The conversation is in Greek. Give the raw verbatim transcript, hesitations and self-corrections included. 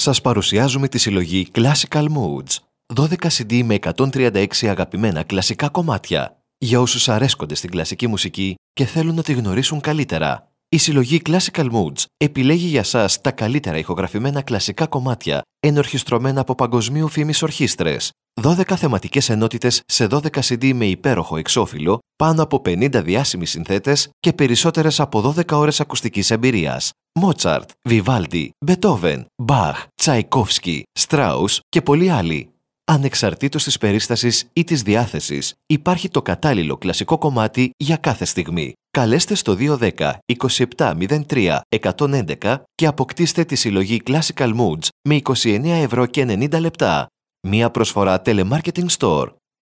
Σας παρουσιάζουμε τη συλλογή Classical Moods. δώδεκα σι ντι με εκατόν τριάντα έξι αγαπημένα κλασικά κομμάτια. Για όσους αρέσκονται στην κλασική μουσική και θέλουν να τη γνωρίσουν καλύτερα. Η συλλογή Classical Moods επιλέγει για σας τα καλύτερα ηχογραφημένα κλασικά κομμάτια, ενορχιστρωμένα από παγκοσμίου φήμης ορχήστρες. δώδεκα θεματικές ενότητες σε δώδεκα σι ντι με υπέροχο εξώφυλλο, πάνω από πενήντα διάσημοι συνθέτες και περισσότερες από δώδεκα ώρες ακουστικής εμπειρίας. Μότσαρτ, Βιβάλντι, Μπετόβεν, Μπαχ, Τσαϊκόφσκι, Στράους και πολλοί άλλοι. Ανεξαρτήτως της περίστασης ή της διάθεσης, υπάρχει το κατάλληλο κλασικό κομμάτι για κάθε στιγμή. Καλέστε στο δύο ένα μηδέν, είκοσι επτά μηδέν τρία εκατόν έντεκα και αποκτήστε τη συλλογή Classical Moods με είκοσι εννέα ευρώ και ενενήντα λεπτά. Μία προσφορά Telemarketing Store.